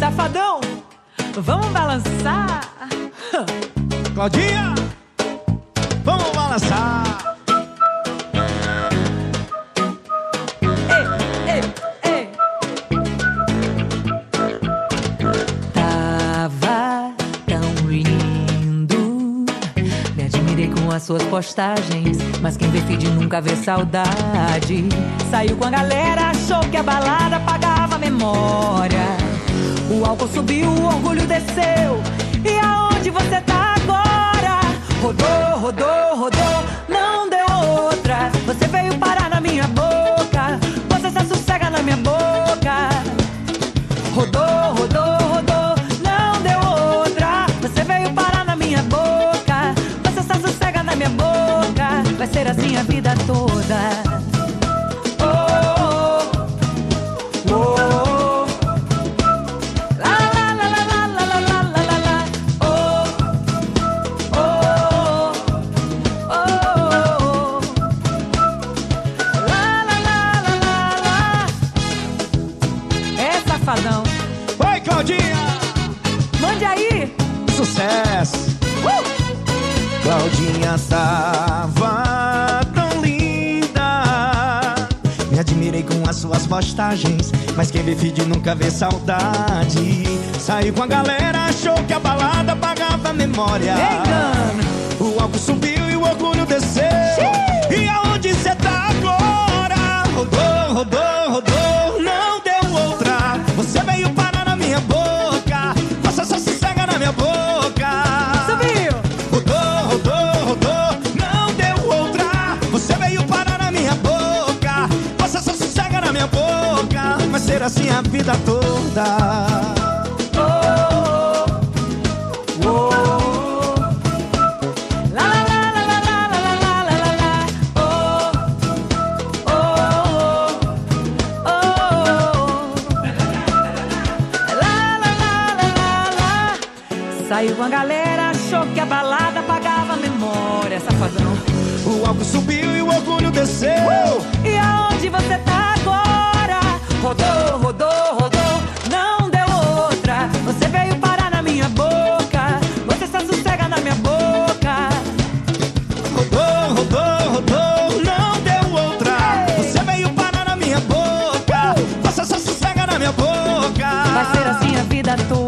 Safadão, vamos balançar. Claudinha, vamos balançar. Ei, ei, ei. Tava tão lindo, me admirei com as suas postagens, mas quem vê feed nunca vê saudade. Saiu com a galera, achou que a balada apagava a memória. O álcool subiu, o orgulho desceu. E aonde você tá agora? Rodou, rodou, rodou, não deu outra. Você veio parar na minha boca, você se sossega na minha boca. Rodou, rodou, rodou, não deu outra. Você veio parar na minha boca, você se sossega na minha boca. Vai ser assim a vida toda. Oi, Claudinha! Mande aí! Sucesso! Claudinha tava tão linda, me admirei com as suas postagens, mas quem vê feed nunca vê saudade. Saiu com a galera, achou que a balada apagava a memória. O álcool subiu e o orgulho desceu. E aonde cê tá agora? Rodou, rodou, rodou, não deu outra. Você veio parar na minha boca, você só sossega na minha boca. Subiu! Rodou, rodou, rodou, não deu outra. Você veio parar na minha boca, você só sossega na minha boca. Vai ser assim a vida toda. Saiu com a galera, achou que a balada apagava a memória, safadão. O álcool subiu e o orgulho desceu. E aonde você tá agora? Rodou, rodou, rodou, não deu outra. Você veio parar na minha boca, você só sossega na minha boca. Rodou, rodou, rodou, não deu outra. Você veio parar na minha boca, você só sossega na minha boca. Vai ser assim a vida toda.